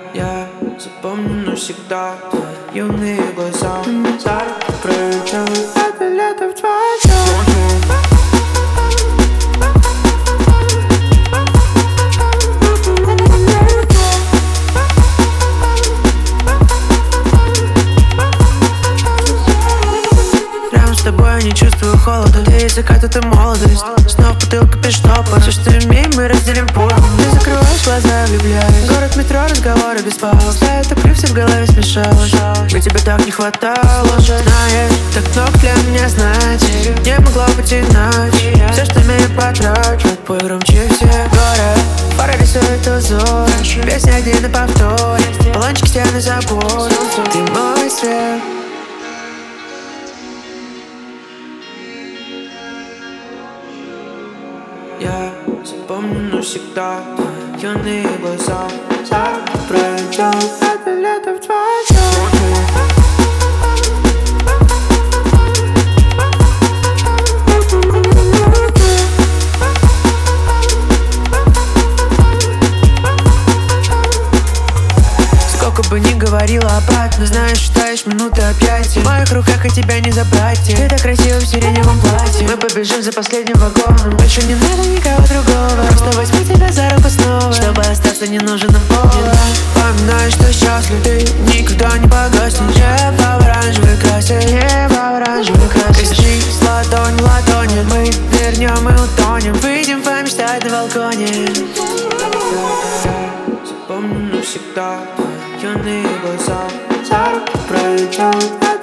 Я запомню навсегда твои юные глаза. За руку проведем это лето вдвоем. Рядом с тобой я не чувствую холода. Ты закат, это молодость. Снова бутылка без штопора. Все, что имеем, мы разделим поровну. Ты закрываешь глаза, влюбляюсь. Город, метро, разговоры без пауз. Ставят топлю, все в голове смешалось. Мне тебя так не хватало. Знаешь, так много для меня значит. Не могло быть иначе. Все, что имею, потрачу. Твой громче всех город. Пора рисует узор. Песня один на повторе. Баллончик, стены, забор. Ты мой свет. Я запомню навсегда твои юные глаза. За руку проведем это лето вдвоем. Сколько бы ни говорила обратно, знаешь, считаешь минуты объятий. В моих руках и тебя не забрать. Ты так красива в сиреневом платье. Мы побежим за последним вагоном. Больше не надо никого другого. Просто возьму тебя за руку снова. Чтобы остаться, не нужен нам повод. Поминаю, что счастлив ты никогда не погаснет. Небо в оранжевой красе, небо в оранжевой красе. Кричи с ладонь в ладони. Мы вернем и утонем. Выйдем помечтать на балконе. Запомню навсегда твои юные глаза. За руку проведем.